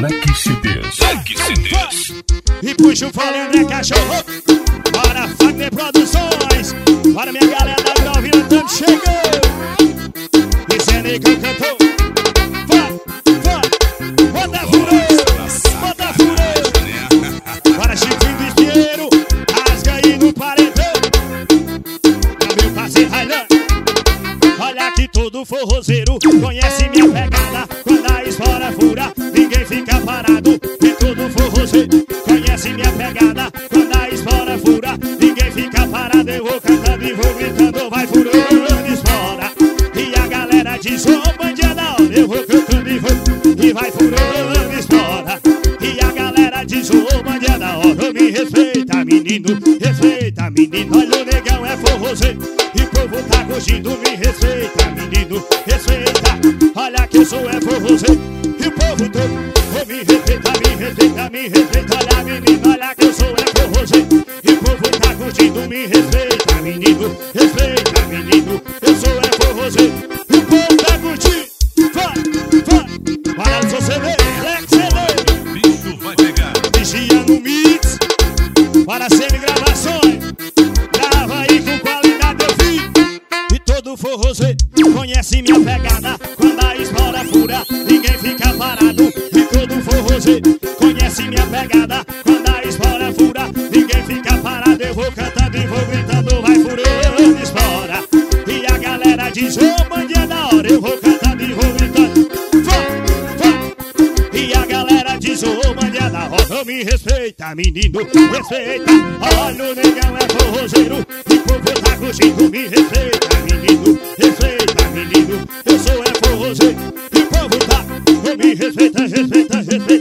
Black CDs. Black CDs. E puxa o fole, André Cachorro. Bora, Fagner Produções. Bora, minha galera da Grovila, tanto chegou. E Zé Negão cantou. Vai, vai, bota furou, bota furou. Bora, Chiquinho do Espinheiro, rasga aí no paredão. É meu parceiro Railan. Olha que todo forrozeiro conhece minha pegada. Quando a espora fura, ninguém fica parado. E todo forrozeiro conhece minha pegada. Quando a espora fura, ninguém fica parado. Eu vou cantando e vou gritando, vai furando espora. E a galera diz, ô bandia da hora. Eu vou cantando e vai furando espora. E a galera diz, ô bandia da hora. Me respeita, menino, respeita, menino. Olha, o negão é forrozeiro e o povo tá curtindo. Me respeita, menino, respeita. Olha que eu sou é forrozeiro e o povo todo. Oh, me respeita, me respeita, me respeita. Olha, menino, olha que eu sou é forrozeiro e o povo tá curtindo. Me respeita, menino, respeita, menino. Eu sou é forrozeiro e o povo tá curtindo. Vai, vai, para o seu CD, Black CD. Bicho vai pegar. Vigia no Mix, para Semi Gravações. Grava aí com qualidade, eu vi. E todo forrozeiro conhece minha pegada. Quando a espora fura, ninguém fica parado. E todo forrozeiro conhece minha pegada. Quando a espora fura, ninguém fica parado. Eu vou cantando e vou gritando, vai furando espora. E a galera diz, ô bandia da hora. Eu vou cantando e vou gritando, vai, vai. E a galera diz, ô bandia da hora. Me respeita, menino, respeita. Olha, o negão é forrozeiro e o povo tá curtindo. Me respeita, menino, respeita, menino. Eu sou é forrozeiro e o povo tá. Me respeita, respeita, respeita.